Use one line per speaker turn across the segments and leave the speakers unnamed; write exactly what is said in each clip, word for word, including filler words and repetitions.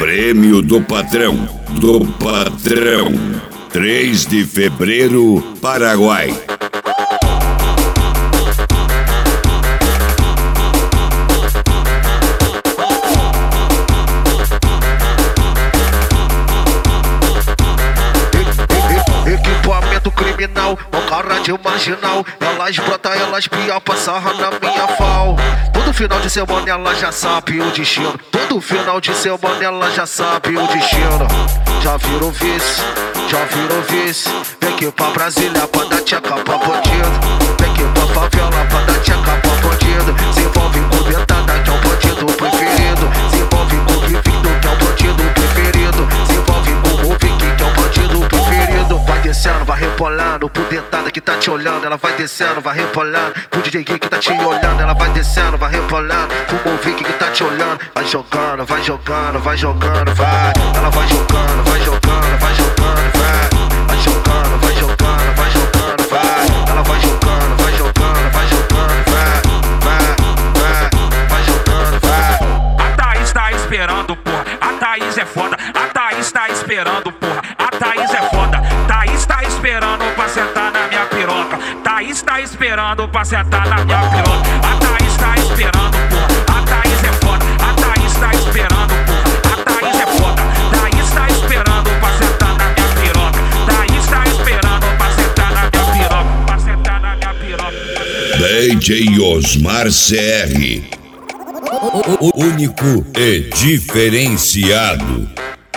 Prêmio do Patrão, do Patrão. três de fevereiro, Paraguai.
Equipamento criminal, mó cara de marginal. Elas brota, elas pia, passarra na minha fal. Todo final de semana ela já sabe o destino. Todo final de semana ela já sabe o destino. Já virou vice, já virou vice. Vem aqui pra Brasília pra dar tcheca pra bandido. Vem aqui pra favela pra dar tcheca pra bandido. Se envolve com dentada que é o bandido preferido. Se envolve com o Victor que é o bandido preferido. Se envolve com o Vicky que é o bandido preferido. Vai descendo, vai rebolando pro dentada que tá te olhando. Ela vai descendo, vai rebolando pro D J Gui que tá te olhando. Ela vai descendo, vai rebolando pro o Vicky que tá te olhando. Vai jogando, vai jogando, vai jogando, vai. Ela vai jogando, vai jogando, vai jogando, vai. Vai jogando, vai jogando, vai jogando, vai. Ela vai jogando, vai jogando, vai jogando, vai. Vai, vai, vai jogando, vai.
A Thaís tá esperando, porra. A Thaís é foda. A Thaís tá esperando, porra. A Thaís é foda. Thaís tá esperando pra sentar na minha piroca. Thaís tá esperando pra sentar na minha piroca. A Thaís tá esperando, porra. A Thaís é foda. A Thaís tá esperando, porra. A Thaís é foda. Thaís tá esperando pra sentar na minha piroca. Thaís tá esperando pra sentar na minha piroca. Pra sentar na minha piroca.
D J Osmar C R. Único e diferenciado.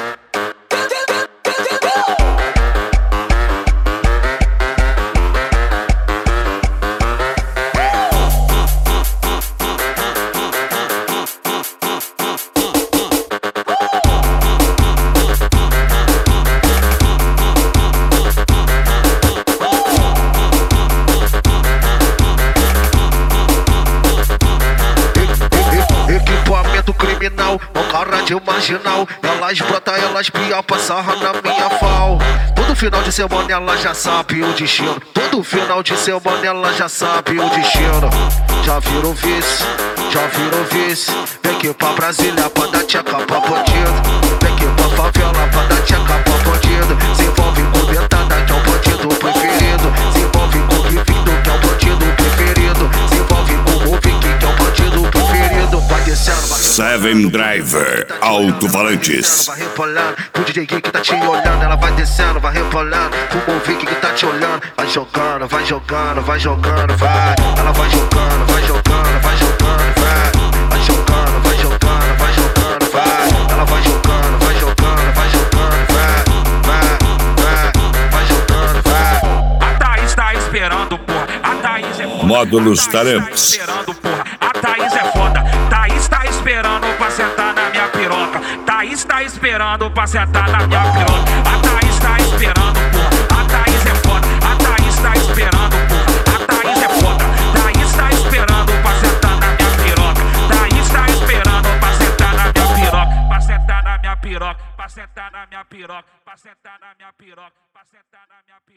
Equipamento criminal, mó cara de marginal. Elas brota, elas pia, passarra na minha fal. Todo final de semana ela já sabe o destino. Todo final de semana ela já sabe o destino. Já virou vice, já virou vice. Vem aqui pra Brasília pra dar tcheca pra bandido. Vem aqui pra favela pra dar tcheca pra bandido. Se envolve com dentada que é o bandido preferido. Se envolve com o Victor que é o bandido preferido. Se envolve com o Vicky que é o bandido preferido. Vai descendo, vai
Seven Driver, alto-falantes.
vai rebolando pro D J Gui que tá te olhando. Ela vai descendo, vai rebolando pro o Vicky que tá te olhando. Vai jogando, vai jogando, vai jogando, vai. Ela vai jogando, vai jogando, vai jogando, vai. Vai jogando, vai jogando, vai jogando, vai. Ela vai jogando, vai jogando, vai jogando, vai. Vai, vai, vai jogando, vai.
A Thaís tá esperando, porra. A Thaís é foda.
Módulos
A Thaís tá
Taramps.
esperando, porra. A Thaís é foda. Thaís tá esperando pra sentar na minha piroca. Thaís tá esperando pra sentar na minha piroca. A Thaís tá esperando, porra. A Thaís é foda. A Thaís tá esperando, porra. A Thaís é foda. Thaís tá esperando pra sentar na minha piroca. Thaís tá esperando pra sentar na minha piroca. Pra sentar na minha piroca. Pra sentar na minha piroca. Pra sentar na minha piroca. Pra sentar na minha piroca.